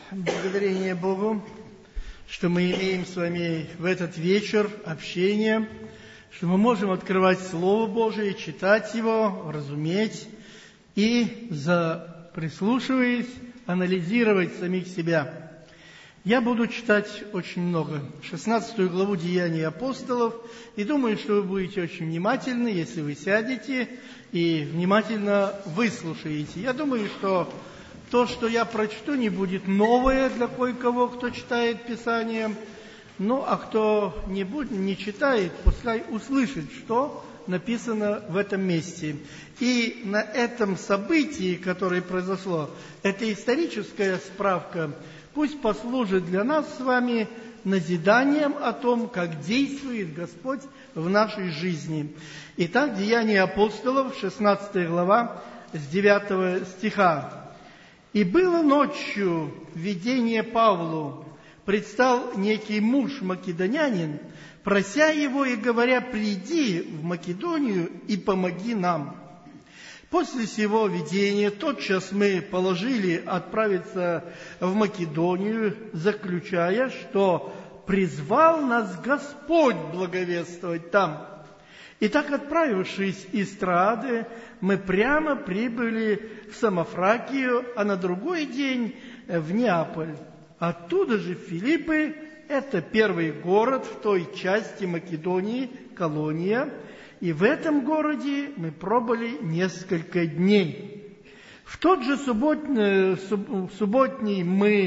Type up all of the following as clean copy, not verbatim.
Благодарение Богу, что мы имеем с вами в этот вечер общение, что мы можем открывать Слово Божие, читать его, разуметь и, прислушиваясь, анализировать самих себя. Я буду читать очень много, 16 главу Деяний апостолов, и думаю, что вы будете очень внимательны, если вы сядете и внимательно выслушаете. Я думаю, что то, что я прочту, не будет новое для кое-кого, кто читает Писание. Ну, а кто не читает, пускай услышит, что написано в этом месте. И на этом событии, которое произошло, это историческая справка, пусть послужит для нас с вами назиданием о том, как действует Господь в нашей жизни. Итак, Деяния апостолов, 16 глава, с 9 стиха. «И было ночью видение Павлу, предстал некий муж македонянин, прося его и говоря: приди в Македонию и помоги нам. После сего видения тотчас мы положили отправиться в Македонию, заключая, что призвал нас Господь благовествовать там. Итак, отправившись из Троады, мы прямо прибыли в Самофракию, а на другой день в Неаполь. Оттуда же в Филиппы, это первый город в той части Македонии, колония, и в этом городе мы пробыли несколько дней. В день же субботний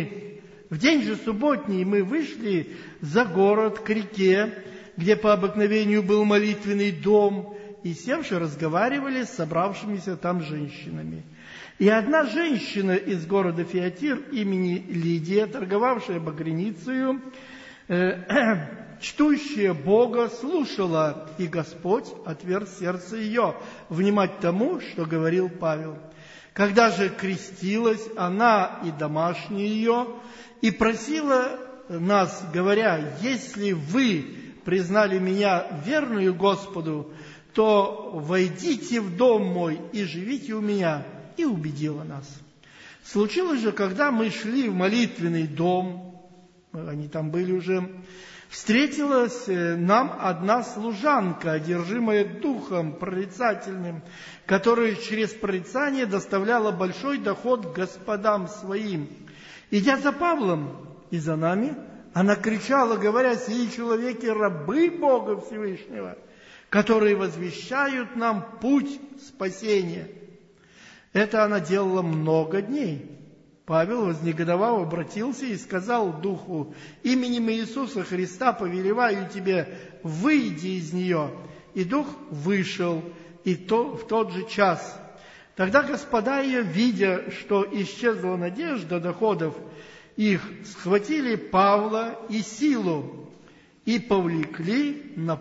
мы вышли за город к реке, где по обыкновению был молитвенный дом, и, севши, разговаривали с собравшимися там женщинами. И одна женщина из города Фиатир имени Лидия, торговавшая багряницею, чтущая Бога, слушала, и Господь отверз сердце ее внимать тому, что говорил Павел. Когда же крестилась она и домашние ее, и просила нас, говоря: если вы признали меня верную Господу, то войдите в дом мой и живите у меня, и убедила нас. Случилось же, когда мы шли в молитвенный дом, они там были уже, встретилась нам одна служанка, одержимая духом прорицательным, которая через прорицание доставляла большой доход господам своим. Идя за Павлом и за нами, она кричала, говоря: сии человеки рабы Бога Всевышнего, которые возвещают нам путь спасения. Это она делала много дней. Павел, вознегодовав, обратился и сказал духу: именем Иисуса Христа повелеваю тебе, выйди из нее. И дух вышел, и в тот же час. Тогда господа ее, видя, что исчезла надежда доходов их, схватили Павла и Силу и повлекли на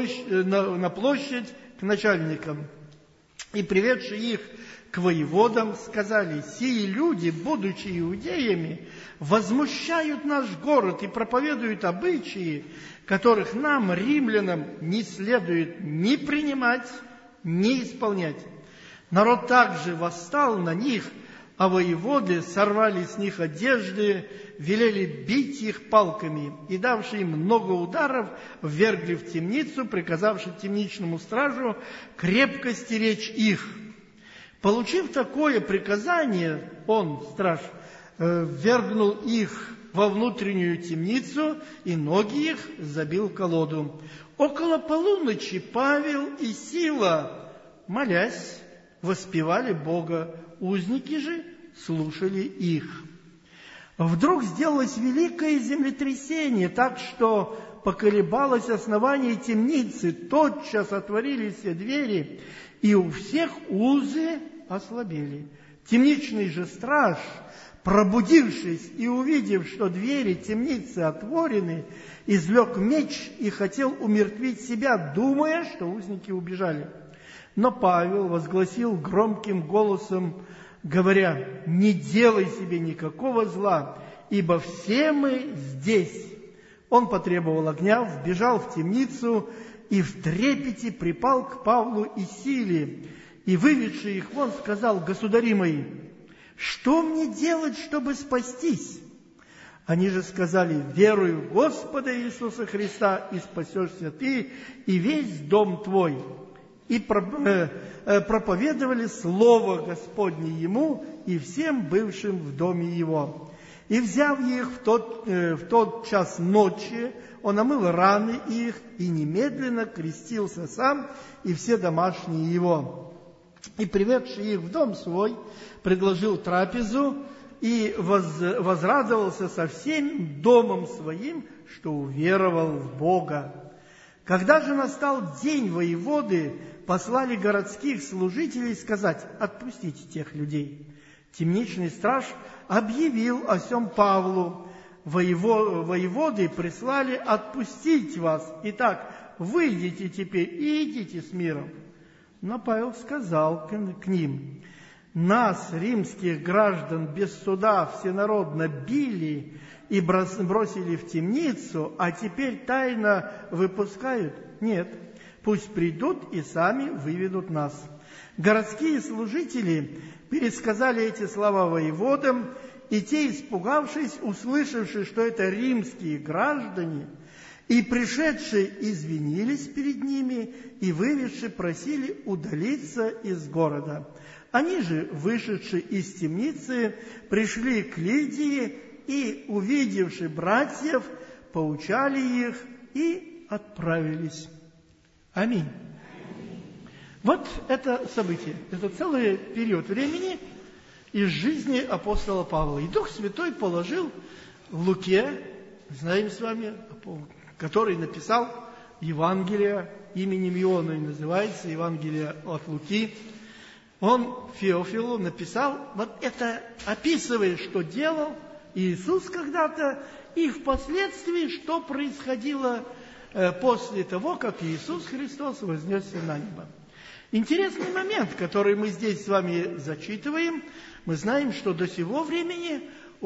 площадь к начальникам. И, приведши их к воеводам, сказали: сии люди, будучи иудеями, возмущают наш город и проповедуют обычаи, которых нам, римлянам, не следует ни принимать, ни исполнять. Народ также восстал на них, а воеводы сорвали с них одежды, велели бить их палками, и, давши им много ударов, ввергли в темницу, приказавши темничному стражу крепко стеречь их. Получив такое приказание, страж, ввергнул их во внутреннюю темницу, и ноги их забил в колоду. Около полуночи Павел и Сила, молясь, воспевали Бога, узники же слушали их. Вдруг сделалось великое землетрясение, так что поколебалось основание темницы, тотчас отворились все двери, и у всех узы ослабели. Темничный же страж, пробудившись и увидев, что двери темницы отворены, извлек меч и хотел умертвить себя, думая, что узники убежали. Но Павел возгласил громким голосом, говоря: не делай себе никакого зла, ибо все мы здесь. Он потребовал огня, вбежал в темницу и в трепете припал к Павлу и Силе, и, выведший их вон, сказал: государи мои, что мне делать, чтобы спастись? Они же сказали: веруй в Господа Иисуса Христа, и спасешься ты, и весь дом твой. И проповедовали Слово Господне ему и всем бывшим в доме его. И, взяв их в тот час ночи, он омыл раны их и немедленно крестился сам и все домашние его. И, приведший их в дом свой, предложил трапезу и возрадовался со всем домом своим, что уверовал в Бога. Когда же настал день воеводы, послали городских служителей сказать: отпустите тех людей. Темничный страж объявил о сем Павлу. Воеводы прислали отпустить вас. Итак, выйдите теперь и идите с миром. Но Павел сказал к ним: нас, римских граждан, без суда всенародно били и бросили в темницу, а теперь тайно выпускают? Нет, пусть придут и сами выведут нас. Городские служители пересказали эти слова воеводам, и те, испугавшись, услышавши, что это римские граждане, и пришедшие извинились перед ними, и выведши просили удалиться из города. Они же, вышедшие из темницы, пришли к Лидии, и, увидевши братьев, поучали их и отправились. Аминь. Вот это событие, это целый период времени из жизни апостола Павла. И Дух Святой положил в Луке, знаем с вами, который написал Евангелие, именем Иоанна и называется Евангелие от Луки. Он Феофилу написал, вот это описывая, что делал Иисус когда-то, и впоследствии, что происходило после того, как Иисус Христос вознесся на небо. Интересный момент, который мы здесь с вами зачитываем. Мы знаем, что до сего времени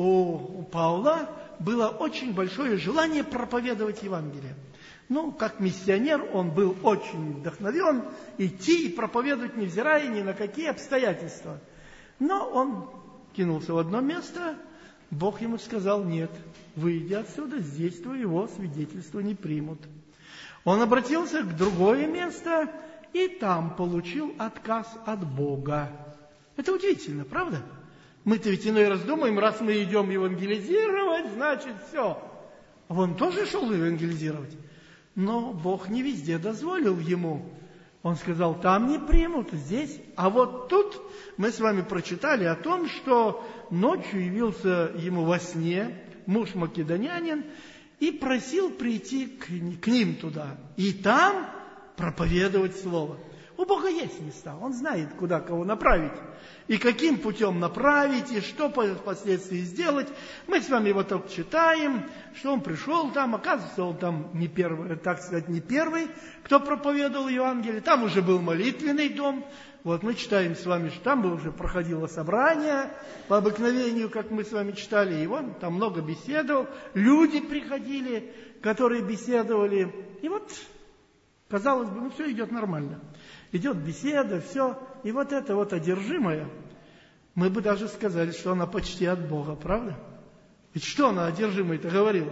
у Павла было очень большое желание проповедовать Евангелие. Ну, как миссионер, он был очень вдохновен идти и проповедовать, невзирая ни на какие обстоятельства. Но он кинулся в одно место, Бог ему сказал: нет, выйди отсюда, здесь твоего свидетельства не примут. Он обратился к другое место, и там получил отказ от Бога. Это удивительно, правда? Мы-то ведь иной раз думаем, раз мы идем евангелизировать, значит все. А он тоже шел евангелизировать. Но Бог не везде дозволил ему. Он сказал: там не примут, здесь. А вот тут мы с вами прочитали о том, что ночью явился ему во сне муж македонянин и просил прийти к ним туда. И там проповедовать Слово. У Бога есть места, Он знает, куда кого направить, и каким путем направить, и что впоследствии сделать. Мы с вами его только читаем, что он пришел там, оказывается, он там не первый, так сказать, не первый, кто проповедовал Евангелие, там уже был молитвенный дом. Вот мы читаем с вами, что там уже проходило собрание по обыкновению, как мы с вами читали, и он там много беседовал, люди приходили, которые беседовали, и вот, казалось бы, все идет нормально. Идет беседа, все. И вот это вот одержимое, мы бы даже сказали, что она почти от Бога, правда? Ведь что она одержимая-то говорила?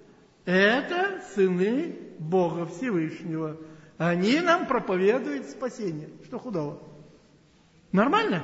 Это сыны Бога Всевышнего. Они нам проповедуют спасение. Что худого? Нормально?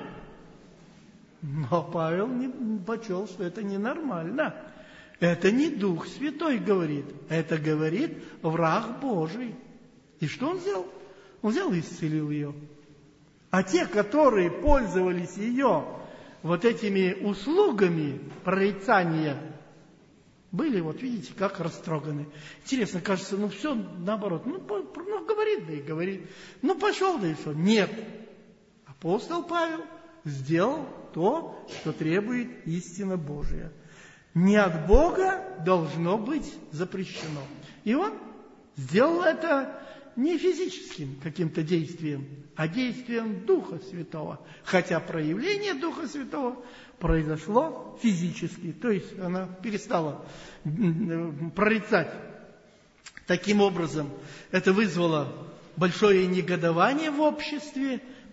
Но Павел не почел, что это ненормально. Это не Дух Святой говорит. Это говорит враг Божий. И что он сделал? Он взял и исцелил ее. А те, которые пользовались ее вот этими услугами прорицания, были, вот видите, как растроганы. Интересно, кажется, все наоборот. Говорит, да и говорит. Пошел, да и все. Нет. Апостол Павел сделал то, что требует истина Божия. Не от Бога должно быть запрещено. И он сделал это не физическим каким-то действием, а действием Духа Святого. Хотя проявление Духа Святого произошло физически, то есть она перестала прорицать. Таким образом, это вызвало большое негодование в обществе,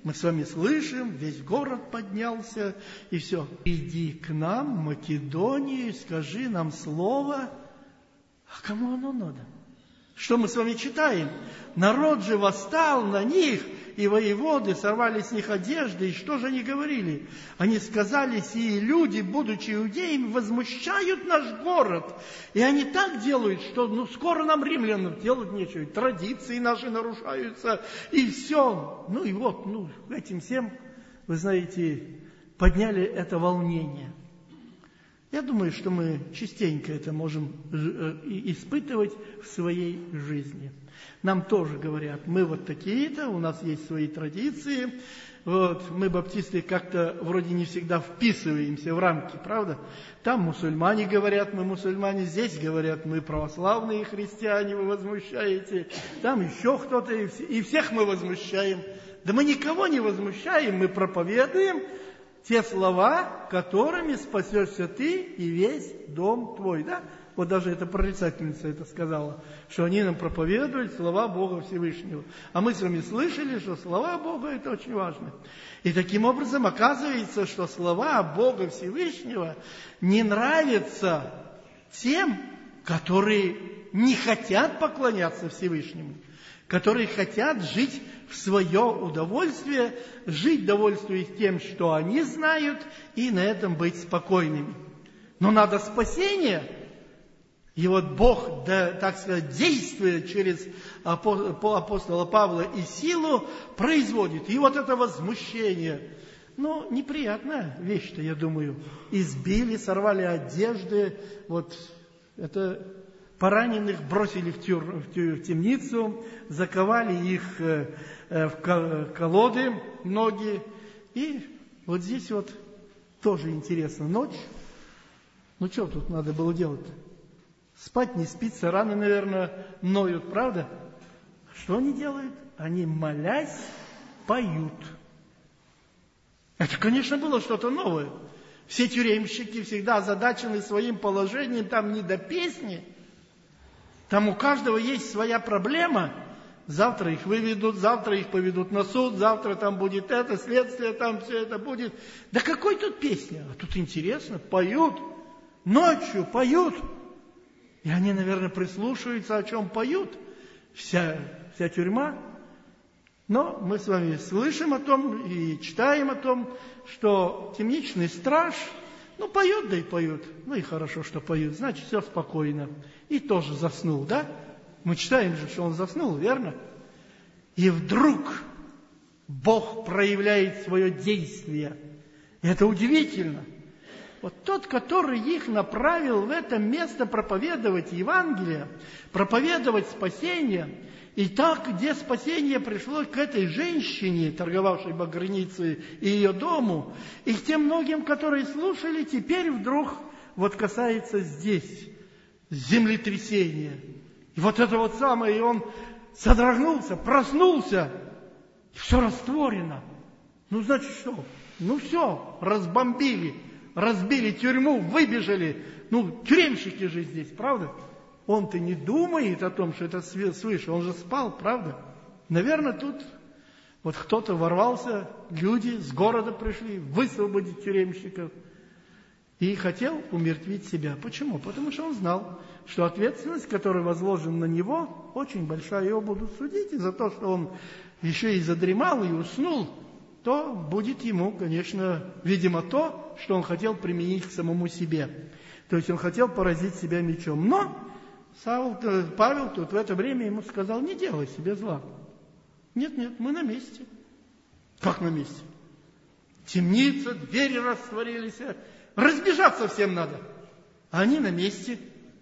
Мы с вами слышим, весь город поднялся, и все. Иди к нам, в Македонию, скажи нам слово. А кому оно надо? Что мы с вами читаем? Народ же восстал на них, и воеводы сорвали с них одежды. И что же они говорили? Они сказали: сии люди, будучи иудеями, возмущают наш город. И они так делают, что скоро нам, римлянам, делать нечего. Традиции наши нарушаются, и все. И вот, этим всем, вы знаете, подняли это волнение. Я думаю, что мы частенько это можем испытывать в своей жизни. Нам тоже говорят: мы вот такие-то, у нас есть свои традиции. Мы, баптисты, как-то вроде не всегда вписываемся в рамки, правда? Там мусульмане говорят: мы мусульмане, здесь говорят: мы православные христиане, вы возмущаете. Там еще кто-то, и всех мы возмущаем. Да мы никого не возмущаем, мы проповедуем те слова, которыми спасешься ты и весь дом твой. Да? Вот даже эта прорицательница это сказала, что они нам проповедуют слова Бога Всевышнего. А мы с вами слышали, что слова Бога это очень важно. И таким образом оказывается, что слова Бога Всевышнего не нравятся тем, которые не хотят поклоняться Всевышнему, которые хотят жить в свое удовольствие, жить, довольствуясь тем, что они знают, и на этом быть спокойными. Но надо спасение. И вот Бог, так сказать, действуя через апостола Павла и силу, производит. И вот это возмущение. Неприятная вещь-то, я думаю. Избили, сорвали одежды. Вот это пораненых бросили в темницу, заковали их в колоды многие. И вот здесь вот тоже интересно. Ночь. Что тут надо было делать-то? Спать не спится, раны, наверное, ноют, правда? Что они делают? Они, молясь, поют. Это, конечно, было что-то новое. Все тюремщики всегда озадачены своим положением, там не до песни. Там у каждого есть своя проблема. Завтра их выведут, завтра их поведут на суд, завтра там будет это, следствие, там все это будет. Да какой тут песня? А тут интересно, поют, ночью поют. И они, наверное, прислушиваются, о чем поют. Вся тюрьма. Но мы с вами слышим о том и читаем о том, что темничный страж, поют, да и поют. И хорошо, что поют, значит, все спокойно. И тоже заснул, да? Мы читаем же, что он заснул, верно? И вдруг Бог проявляет свое действие. И это удивительно. Вот тот, который их направил в это место проповедовать Евангелие, проповедовать спасение, и так, где спасение пришло к этой женщине, торговавшей багряницей, и ее дому, и к тем многим, которые слушали, теперь вдруг касается здесь землетрясения. И вот это вот самое, и он содрогнулся, проснулся, и все растворено. Значит что? Все, разбомбили. Разбили тюрьму, выбежали. Тюремщики же здесь, правда? Он-то не думает о том, что это свыше. Он же спал, правда? Наверное, тут кто-то ворвался, люди с города пришли высвободить тюремщиков. И хотел умертвить себя. Почему? Потому что он знал, что ответственность, которая возложена на него, очень большая. Его будут судить. И за то, что он еще и задремал и уснул, то будет ему, конечно, видимо, то, что он хотел применить к самому себе. То есть он хотел поразить себя мечом. Но Павел тут в это время ему сказал: не делай себе зла. Нет, мы на месте. Как на месте? Темница, двери растворились. Разбежаться всем надо. А они на месте.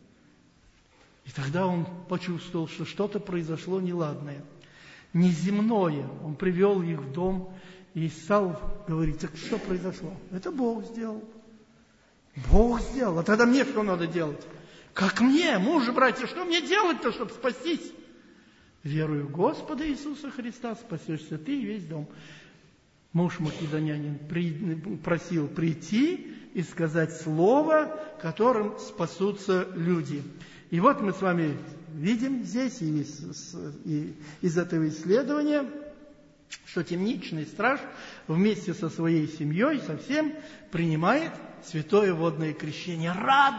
И тогда он почувствовал, что что-то произошло неладное, неземное. Он привел их в дом и стал говорить: так что произошло? Это Бог сделал. Бог сделал. А тогда мне что надо делать? Как мне, мужи, братья, что мне делать-то, чтобы спастись? Верую в Господа Иисуса Христа, спасешься ты и весь дом. Муж македонянин просил прийти и сказать слово, которым спасутся люди. И вот мы с вами видим здесь из этого исследования, что темничный страж вместе со своей семьей совсем принимает святое водное крещение.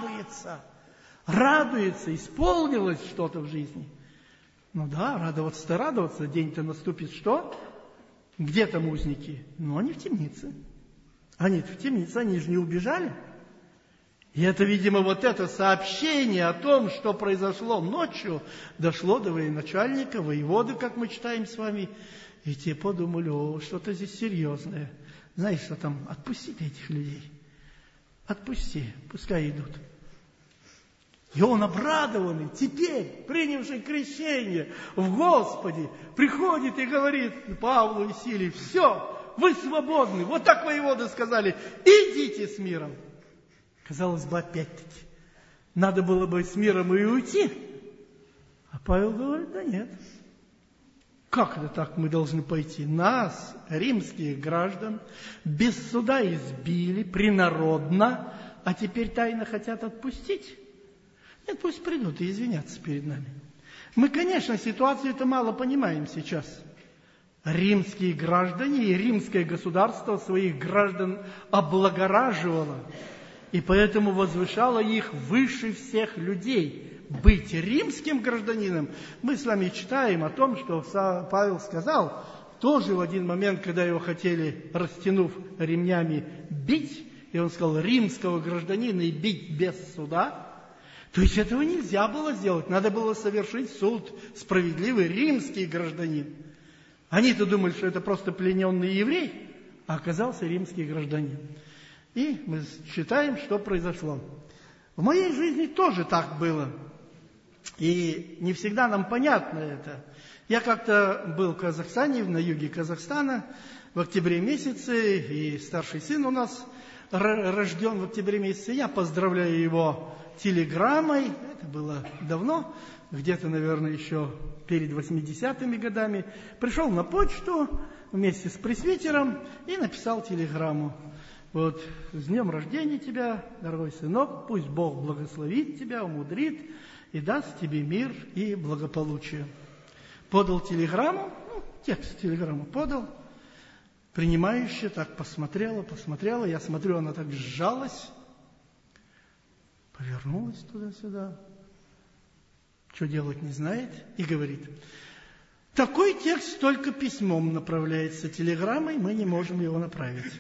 Радуется, исполнилось что-то в жизни. Ну да, радоваться, день-то наступит что? Где там узники? Ну, они в темнице. Они же не убежали. И это, видимо, вот это сообщение о том, что произошло ночью, дошло до военачальника, воеводы, как мы читаем с вами. И те подумали, что-то здесь серьезное. Знаешь, что там? Отпусти этих людей. Отпусти, пускай идут. И он, обрадованный, теперь, принявший крещение в Господе, приходит и говорит Павлу и Силе: все, вы свободны. Вот так воеводы сказали: идите с миром. Казалось бы, опять-таки, надо было бы с миром и уйти. А Павел говорит: да нет. Как это так мы должны пойти? Нас, римских граждан, без суда избили, принародно, а теперь тайно хотят отпустить? Нет, пусть придут и извинятся перед нами. Мы, конечно, ситуацию-то мало понимаем сейчас. Римские граждане и римское государство своих граждан облагораживало, и поэтому возвышало их выше всех людей. Быть римским гражданином, мы с вами читаем о том, что Павел сказал, тоже в один момент, когда его хотели, растянув ремнями, бить, и он сказал: римского гражданина и бить без суда. То есть этого нельзя было сделать, надо было совершить суд, справедливый римский гражданин. Они-то думали, что это просто плененный еврей, а оказался римский гражданин. И мы читаем, что произошло. В моей жизни тоже так было. И не всегда нам понятно это. Я как-то был в Казахстане, на юге Казахстана, в октябре месяце, и старший сын у нас рожден в октябре месяце. Я поздравляю его телеграммой. Это было давно, где-то, наверное, еще перед 80-ми годами. Пришел на почту вместе с пресвитером и написал телеграмму. Вот, с днем рождения тебя, дорогой сынок, пусть Бог благословит тебя, умудрит и даст тебе мир и благополучие. Подал телеграмму, текст телеграммы подал, принимающая так посмотрела, я смотрю, она так сжалась, повернулась туда-сюда, что делать не знает, и говорит: такой текст только письмом направляется, телеграммой мы не можем его направить.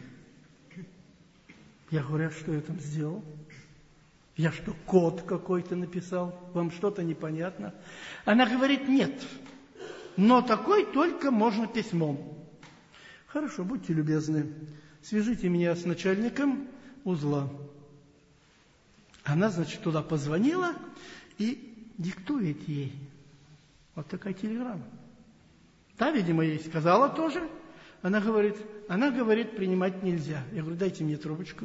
Я говорю: а что я там сделал? Я что, код какой-то написал? Вам что-то непонятно? Она говорит: нет, но такой только можно письмом. Хорошо, будьте любезны, свяжите меня с начальником узла. Она, значит, туда позвонила и диктует ей. Вот такая телеграмма. Та, видимо, ей сказала тоже. Она говорит, принимать нельзя. Я говорю: дайте мне трубочку.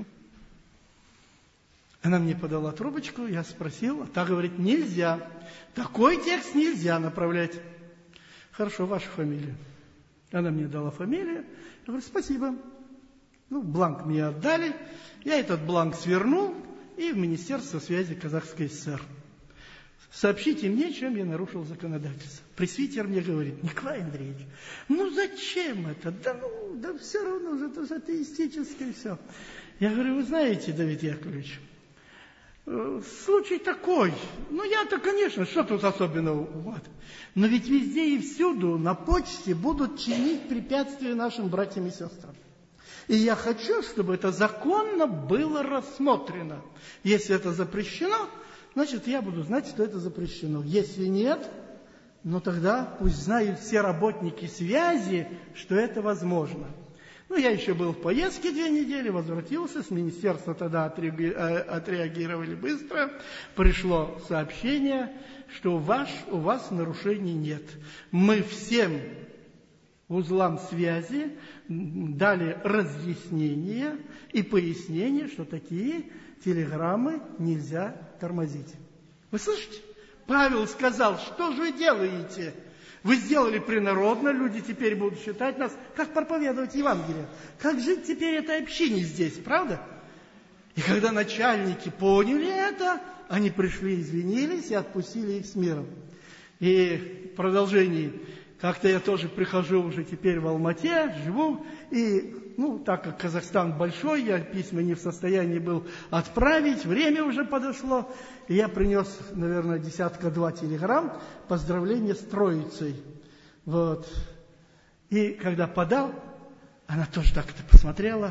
Она мне подала трубочку, я спросил, а та говорит: нельзя. Такой текст нельзя направлять. Хорошо, ваша фамилия. Она мне дала фамилию. Я говорю: спасибо. Бланк мне отдали. Я этот бланк свернул и в Министерство связи Казахской ССР. Сообщите мне, чем я нарушил законодательство. Пресвитер мне говорит: Николай Андреевич, зачем это? Да все равно, это же атеистическое все. Я говорю: вы знаете, Давид Яковлевич, случай такой. Я-то, конечно, что тут особенного? Но ведь везде и всюду на почте будут чинить препятствия нашим братьям и сестрам. И я хочу, чтобы это законно было рассмотрено. Если это запрещено, значит, я буду знать, что это запрещено. Если нет, тогда пусть знают все работники связи, что это возможно. Я еще был в поездке 2 недели, возвратился, с министерства тогда отреагировали быстро. Пришло сообщение, что у вас нарушений нет. Мы всем узлам связи дали разъяснение и пояснение, что такие телеграммы нельзя тормозить. Вы слышите? Павел сказал: что же вы делаете? Вы сделали принародно, люди теперь будут считать нас, как проповедовать Евангелие. Как жить теперь этой общине здесь, правда? И когда начальники поняли это, они пришли, извинились и отпустили их с миром. И в продолжении как-то я тоже прихожу уже теперь в Алмате, живу, и, так как Казахстан большой, я письма не в состоянии был отправить, время уже подошло, и я принес, наверное, 10-2 телеграмм поздравления с Троицей. Вот. И когда подал, она тоже так это посмотрела,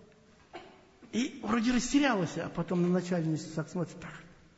и вроде растерялась, а потом на начальницу так смотрит, так,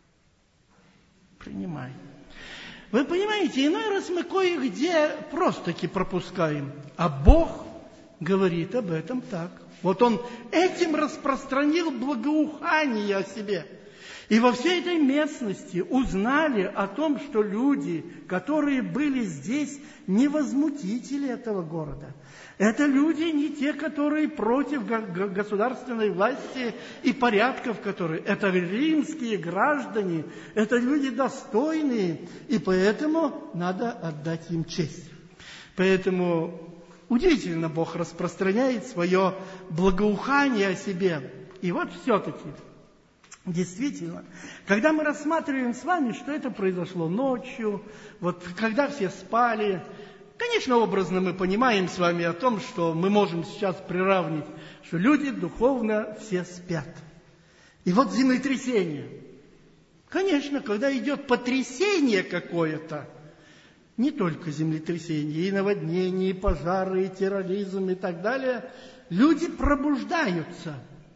принимай. Вы понимаете, иной раз мы кое-где просто-таки пропускаем, а Бог говорит об этом так. Вот Он этим распространил благоухание о себе. И во всей этой местности узнали о том, что люди, которые были здесь, не возмутители этого города. Это люди не те, которые против государственной власти и порядков, которые... Это римские граждане, это люди достойные, и поэтому надо отдать им честь. Поэтому удивительно Бог распространяет свое благоухание о себе. И вот все-таки... Действительно, когда мы рассматриваем с вами, что это произошло ночью, вот когда все спали, конечно, образно мы понимаем с вами о том, что мы можем сейчас приравнить, что люди духовно все спят. И вот землетрясение. Конечно, когда идет потрясение какое-то, не только землетрясение, и наводнения, и пожары, и терроризм, и так далее, люди пробуждаются.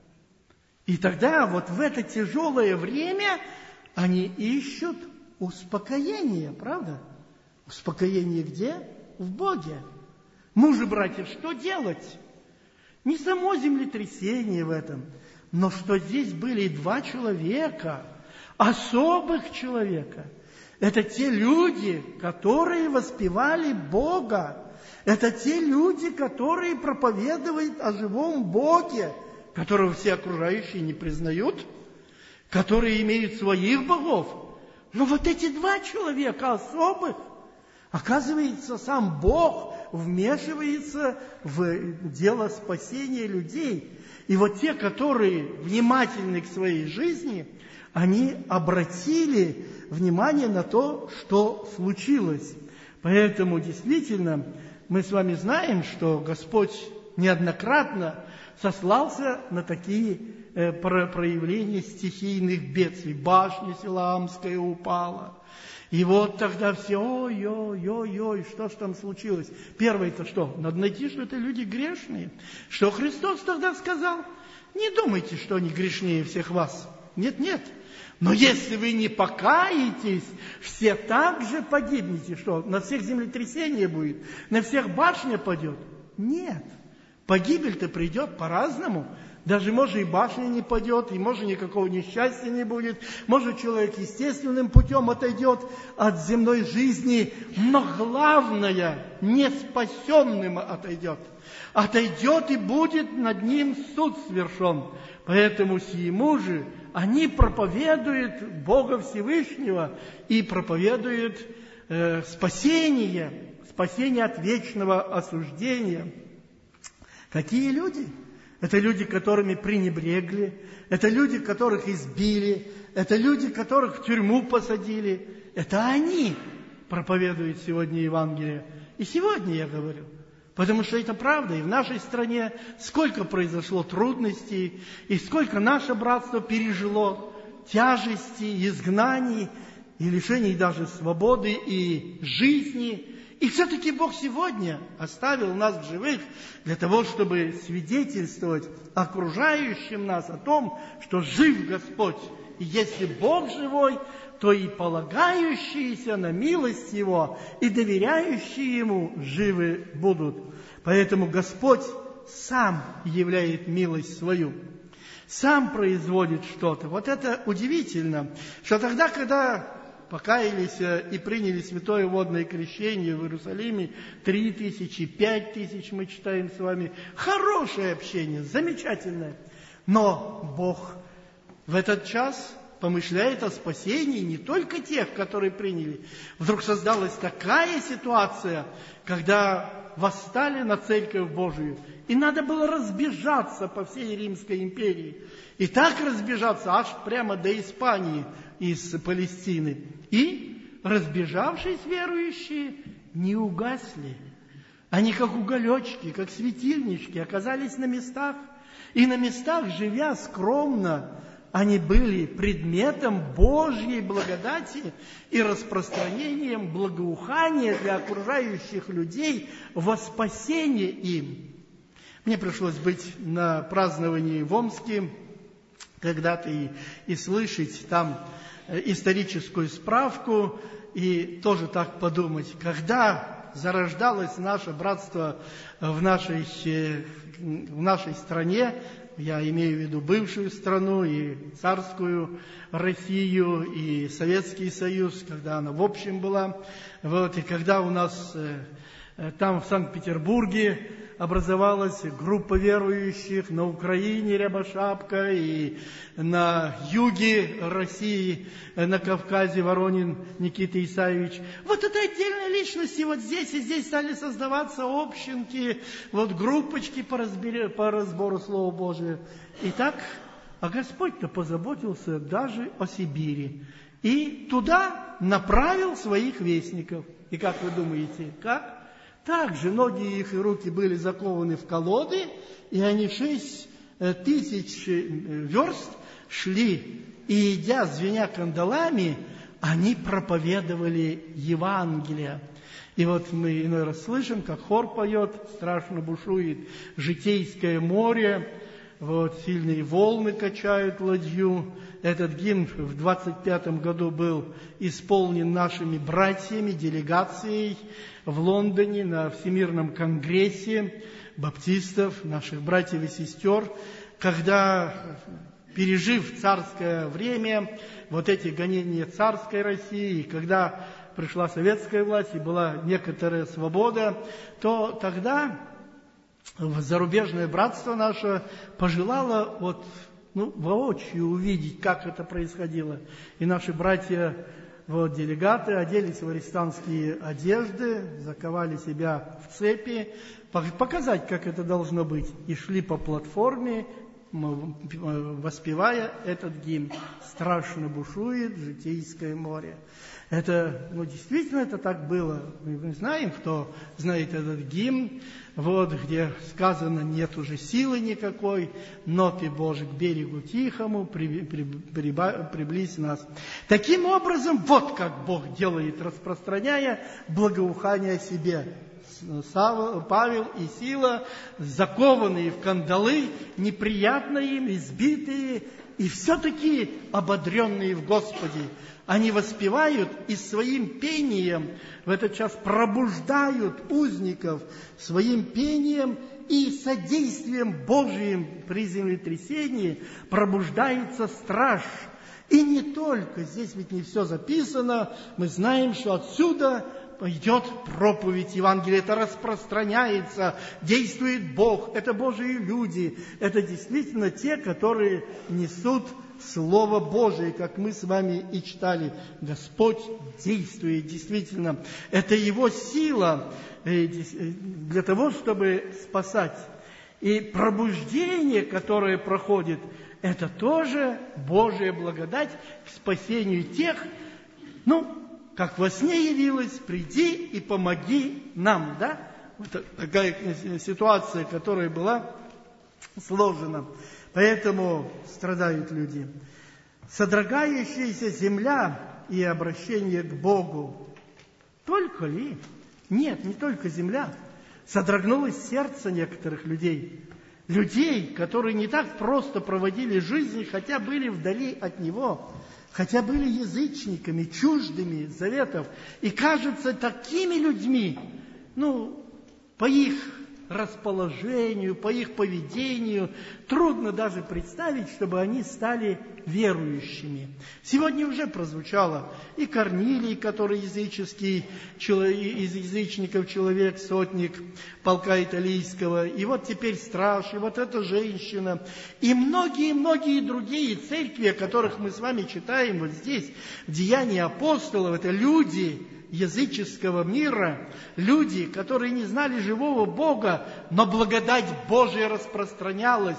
И тогда вот в это тяжелое время они ищут успокоение, правда? Успокоение где? В Боге. Мужи, братья, что делать? Не само землетрясение в этом, но что здесь были 2 человека, особых человека. Это те люди, которые воспевали Бога. Это те люди, которые проповедуют о живом Боге, которого все окружающие не признают, которые имеют своих богов. Но вот эти 2 человека особых, оказывается, сам Бог вмешивается в дело спасения людей. И вот те, которые внимательны к своей жизни, они обратили внимание на то, что случилось. Поэтому действительно мы с вами знаем, что Господь неоднократно сослался на такие проявления стихийных бедствий. Башня Силаамская упала. И вот тогда все, ой, что ж там случилось? Первое-то что? Надо найти, что это люди грешные. Что Христос тогда сказал? Не думайте, что они грешнее всех вас. Нет. Но если вы не покаетесь, все так же погибнете. Что, на всех землетрясение будет? На всех башня падет? Нет. Погибель-то придет по-разному. Даже, может, и башня не падет, и, может, никакого несчастья не будет. Может, человек естественным путем отойдет от земной жизни. Но главное, неспасенным отойдет. Отойдет, и будет над ним суд свершен. Поэтому сии мужи, они проповедуют Бога Всевышнего и проповедуют спасение от вечного осуждения. Какие люди? Это люди, которыми пренебрегли, это люди, которых избили, это люди, которых в тюрьму посадили. Это они проповедуют сегодня Евангелие. И сегодня я говорю, потому что это правда. И в нашей стране сколько произошло трудностей, и сколько наше братство пережило тяжести, изгнаний, и лишений даже свободы и жизни. И все-таки Бог сегодня оставил нас в живых для того, чтобы свидетельствовать окружающим нас о том, что жив Господь. И если Бог живой, то и полагающиеся на милость Его и доверяющие Ему живы будут. Поэтому Господь сам являет милость свою, сам производит что-то. Вот это удивительно, что тогда, когда покаялись и приняли святое водное крещение в Иерусалиме, 3000, 5000 мы читаем с вами. Хорошее общение, замечательное. Но Бог в этот час помышляет о спасении не только тех, которые приняли. Вдруг создалась такая ситуация, когда восстали на Церковь Божию, и надо было разбежаться по всей Римской империи. И так разбежаться аж прямо до Испании из Палестины. И, разбежавшись верующие, не угасли. Они, как уголечки, как светильнички, оказались на местах. И на местах, живя скромно, они были предметом Божьей благодати и распространением благоухания для окружающих людей во спасение им. Мне пришлось быть на праздновании в Омске когда-то и слышать там историческую справку, и тоже так подумать, когда зарождалось наше братство в нашей стране, я имею в виду бывшую страну, и царскую Россию, и Советский Союз, когда она в общем была. Вот, и когда у нас там в Санкт-Петербурге образовалась группа верующих, на Украине Рябошапка, и на юге России, на Кавказе Воронин Никита Исаевич. Вот это отдельные личности, вот здесь и здесь стали создаваться общинки, вот группочки по разбору Слова Божия. И так, а Господь-то позаботился даже о Сибири. И туда направил своих вестников. И как вы думаете, как? Также ноги их и руки были закованы в колоды, и они 6000 верст шли, и, идя, звеня кандалами, они проповедовали Евангелие. И вот мы иной раз слышим, как хор поет, страшно бушует Житейское море, вот, сильные волны качают ладью. Этот гимн в 25 году был исполнен нашими братьями, делегацией в Лондоне на Всемирном конгрессе баптистов, наших братьев и сестер, когда, пережив царское время, вот эти гонения царской России, когда пришла советская власть и была некоторая свобода, то тогда зарубежное братство наше пожелало воочию увидеть, как это происходило. И наши братья, делегаты, оделись в арестантские одежды, заковали себя в цепи, показать, как это должно быть, и шли по платформе, воспевая этот гимн. «Страшно бушует Житейское море». Это, действительно это так было. Мы знаем, кто знает этот гимн, где сказано: «Нет уже силы никакой, но Ты, Боже, к берегу тихому, приблизь нас». Таким образом, вот как Бог делает, распространяя благоухание о себе. Павел и Сила, закованные в кандалы, неприятно им, избитые, и все-таки ободренные в Господе. Они воспевают и своим пением в этот час пробуждают узников своим пением, и содействием Божиим при землетрясении пробуждается страж. И не только, здесь ведь не все записано, мы знаем, что отсюда идет проповедь Евангелия, это распространяется, действует Бог, это Божьи люди, это действительно те, которые несут Слово Божие, как мы с вами и читали. Господь действует действительно. Это Его сила для того, чтобы спасать. И пробуждение, которое проходит, это тоже Божья благодать к спасению тех, как во сне явилось: приди и помоги нам, да? Вот такая ситуация, которая была сложена. Поэтому страдают люди. Содрогающаяся земля и обращение к Богу. Только ли? Нет, не только земля. Содрогнулось сердце некоторых людей. Людей, которые не так просто проводили жизнь, хотя были вдали от Него, хотя были язычниками, чуждыми заветов. И кажутся такими людьми, по их расположению, по их поведению, трудно даже представить, чтобы они стали верующими. Сегодня уже прозвучало и Корнилий, который языческий, из язычников человек, сотник полка италийского, и вот теперь страж, и вот эта женщина, и многие-многие другие церкви, о которых мы с вами читаем вот здесь, в Деянии апостолов, это люди, языческого мира, люди, которые не знали живого Бога, но благодать Божия распространялась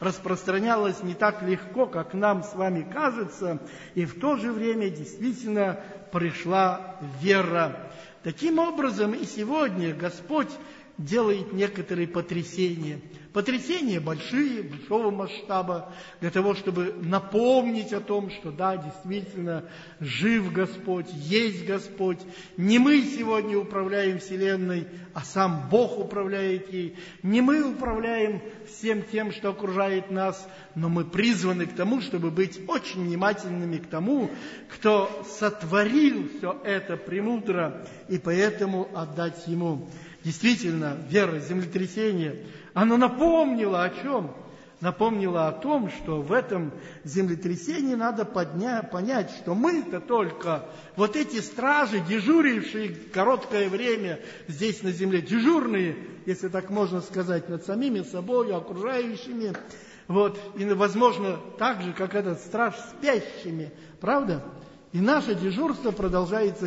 не так легко, как нам с вами кажется, и в то же время действительно пришла вера. Таким образом, и сегодня Господь делает некоторые потрясения. Потрясения большого масштаба, для того, чтобы напомнить о том, что да, действительно, жив Господь, есть Господь. Не мы сегодня управляем Вселенной, а сам Бог управляет ей. Не мы управляем всем тем, что окружает нас, но мы призваны к тому, чтобы быть очень внимательными к тому, кто сотворил все это премудро, и поэтому отдать Ему. Действительно, вера, землетрясение, оно напомнило о чем? Напомнило о том, что в этом землетрясении надо понять, что мы-то только, вот эти стражи, дежурившие короткое время здесь на земле, дежурные, если так можно сказать, над самими собой, окружающими, вот, и, возможно, так же, как этот страж, спящими, правда? И наше дежурство продолжается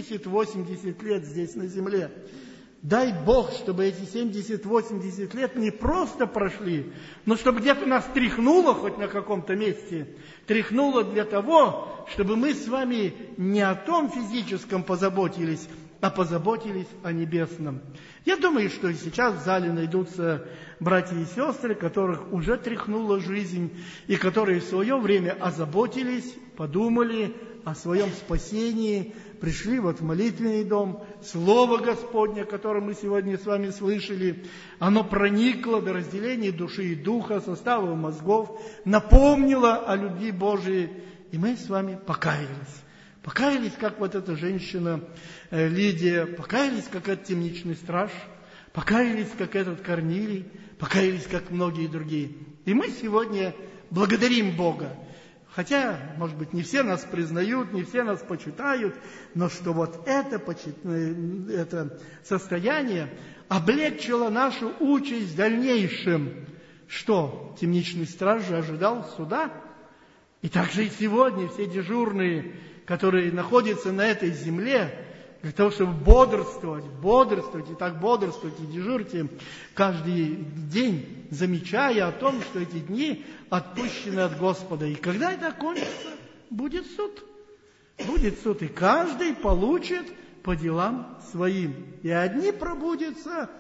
70-80 лет здесь на земле. Дай Бог, чтобы эти 70-80 лет не просто прошли, но чтобы где-то нас тряхнуло хоть на каком-то месте, тряхнуло для того, чтобы мы с вами не о том физическом позаботились, а позаботились о небесном. Я думаю, что и сейчас в зале найдутся братья и сестры, которых уже тряхнула жизнь, и которые в свое время озаботились, подумали о своем спасении, пришли вот в молитвенный дом, Слово Господне, о котором мы сегодня с вами слышали, оно проникло до разделения души и духа, составов мозгов, напомнило о любви Божией, и мы с вами покаялись. Покаялись, как вот эта женщина Лидия, покаялись, как этот темничный страж, покаялись, как этот Корнилий, покаялись, как многие другие. И мы сегодня благодарим Бога. Хотя, может быть, не все нас признают, не все нас почитают, но что вот это состояние облегчило нашу участь в дальнейшем. Что? Темничный страж же ожидал суда. И также и сегодня все дежурные, которые находятся на этой земле, для того, чтобы бодрствовать, и так бодрствовать, и дежурьте каждый день, замечая о том, что эти дни отпущены от Господа. И когда это кончится, будет суд. Будет суд, и каждый получит по делам своим. И одни пробудятся,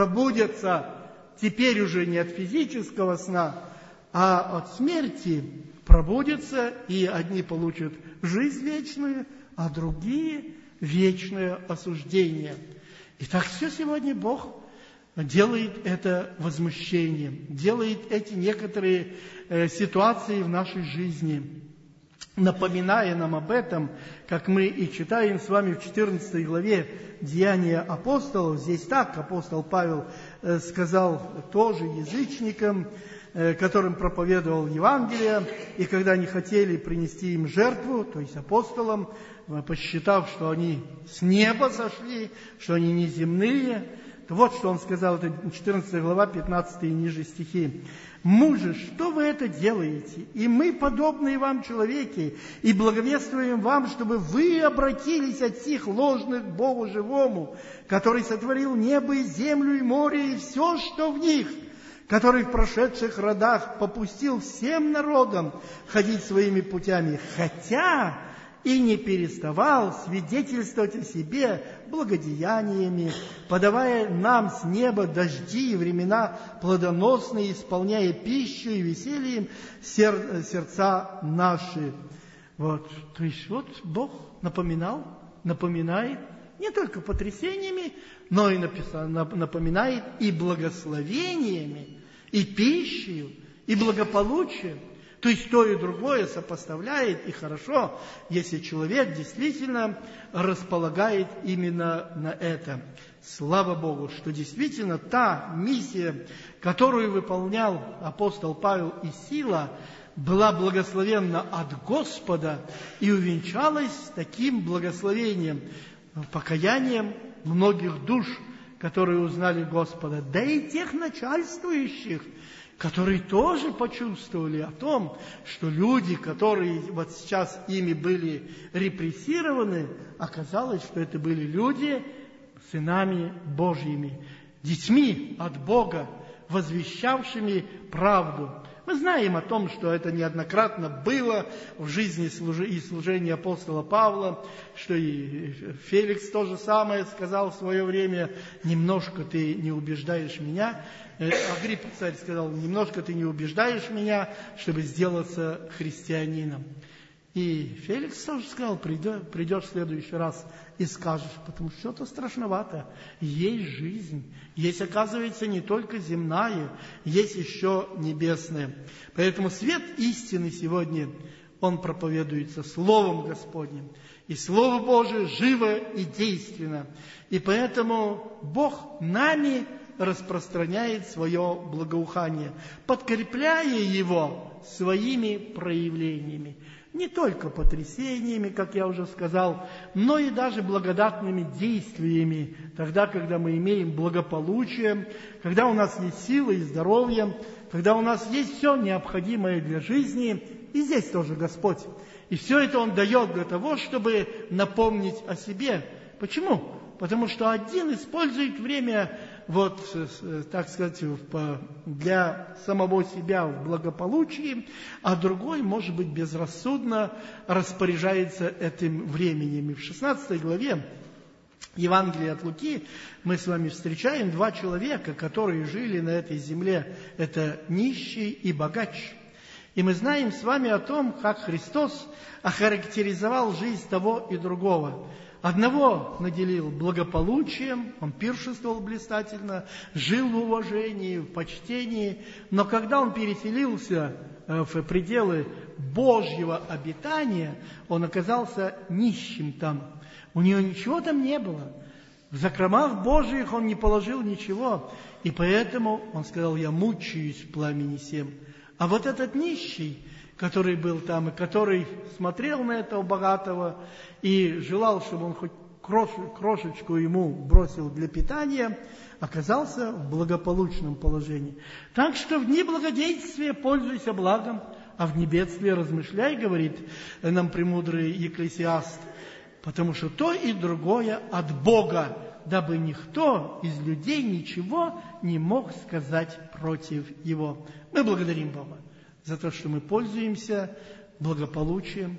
теперь уже не от физического сна, а от смерти пробудятся, и одни получат жизнь вечную, а другие вечное осуждение. И так все сегодня Бог делает это возмущением, делает эти некоторые ситуации в нашей жизни, напоминая нам об этом, как мы и читаем с вами в 14 главе Деяния апостолов. Здесь так апостол Павел сказал тоже язычникам, которым проповедовал Евангелие, и когда они хотели принести им жертву, то есть апостолам, посчитав, что они с неба сошли, что они неземные, то вот что он сказал, это 14 глава, 15 и ниже стихи. «Мужи, что вы это делаете? И мы, подобные вам человеки, и благовествуем вам, чтобы вы обратились от сих ложных к Богу живому, который сотворил небо и землю и море, и все, что в них, который в прошедших родах попустил всем народам ходить своими путями, хотя и не переставал свидетельствовать о себе благодеяниями, подавая нам с неба дожди и времена плодоносные, исполняя пищу и весельем сердца наши». Вот. То есть вот Бог напоминает не только потрясениями, но и напоминает и благословениями, и пищей, и благополучием. То есть то и другое сопоставляет, и хорошо, если человек действительно располагает именно на это. Слава Богу, что действительно та миссия, которую выполнял апостол Павел и Сила, была благословенна от Господа и увенчалась таким благословением, покаянием многих душ, которые узнали Господа, да и тех начальствующих, которые тоже почувствовали о том, что люди, которые вот сейчас ими были репрессированы, оказалось, что это были люди, сынами Божьими, детьми от Бога, возвещавшими правду. Мы знаем о том, что это неоднократно было в жизни и служении апостола Павла, что и Феликс то же самое сказал в свое время: «Немножко ты не убеждаешь меня». Агриппа царь сказал: «Немножко ты не убеждаешь меня, чтобы сделаться христианином». И Феликс тоже сказал: придешь в следующий раз и скажешь, потому что что-то страшновато. Есть жизнь, есть, оказывается, не только земная, есть еще небесная. Поэтому свет истины сегодня, он проповедуется Словом Господним. И Слово Божие живо и действенно. И поэтому Бог нами распространяет свое благоухание, подкрепляя его своими проявлениями. Не только потрясениями, как я уже сказал, но и даже благодатными действиями, тогда, когда мы имеем благополучие, когда у нас есть сила и здоровье, когда у нас есть все необходимое для жизни, и здесь тоже Господь. И все это Он дает для того, чтобы напомнить о себе. Почему? Потому что один использует время, так сказать, для самого себя в благополучии, а другой, может быть, безрассудно распоряжается этим временем. И в 16 главе Евангелия от Луки мы с вами встречаем два человека, которые жили на этой земле. Это нищий и богач. И мы знаем с вами о том, как Христос охарактеризовал жизнь того и другого. Одного наделил благополучием, он пиршествовал блистательно, жил в уважении, в почтении, но когда он переселился в пределы Божьего обитания, он оказался нищим там. У него ничего там не было. В закромах Божьих он не положил ничего, и поэтому он сказал: «Я мучаюсь в пламени сем». А вот этот нищий, который был там, и который смотрел на этого богатого и желал, чтобы он хоть крошечку ему бросил для питания, оказался в благополучном положении. Так что в дни благоденствия пользуйся благом, а в дни бедствия размышляй, говорит нам премудрый Екклесиаст, потому что то и другое от Бога, дабы никто из людей ничего не мог сказать против его. Мы благодарим Бога за то, что мы пользуемся благополучием.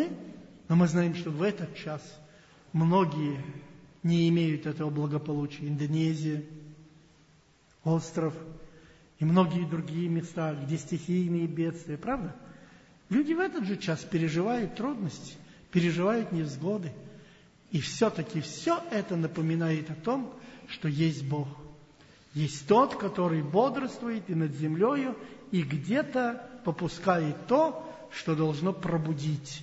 Но мы знаем, что в этот час многие не имеют этого благополучия. Индонезия, остров и многие другие места, где стихийные бедствия, правда? Люди в этот же час переживают трудности, переживают невзгоды. И все-таки все это напоминает о том, что есть Бог. Есть тот, который бодрствует и над землею, и где-то попускает то, что должно пробудить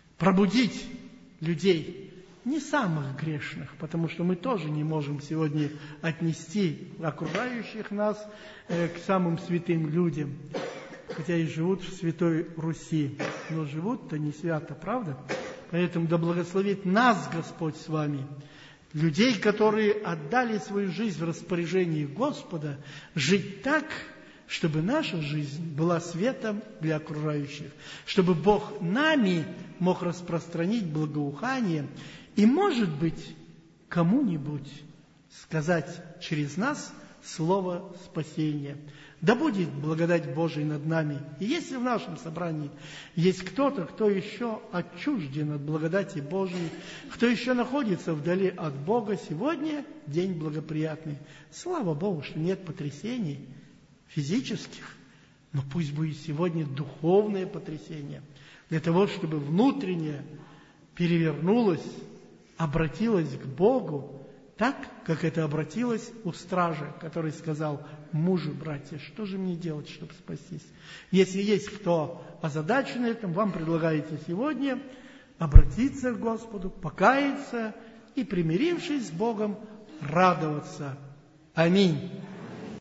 людей, не самых грешных, потому что мы тоже не можем сегодня отнести окружающих нас к самым святым людям, хотя и живут в Святой Руси, но живут-то не свято, правда? Поэтому да благословит нас Господь с вами, людей, которые отдали свою жизнь в распоряжении Господа, жить так, чтобы наша жизнь была светом для окружающих, чтобы Бог нами мог распространить благоухание и, может быть, кому-нибудь сказать через нас слово спасения. Да будет благодать Божия над нами. И если в нашем собрании есть кто-то, кто еще отчужден от благодати Божией, кто еще находится вдали от Бога, сегодня день благоприятный. Слава Богу, что нет потрясений физических, но пусть будет сегодня духовное потрясение, для того, чтобы внутреннее перевернулось, обратилось к Богу, так, как это обратилось у стража, который сказал: «Мужи, братья, что же мне делать, чтобы спастись?» Если есть кто озадачен этим, вам предлагается сегодня обратиться к Господу, покаяться и, примирившись с Богом, радоваться. Аминь.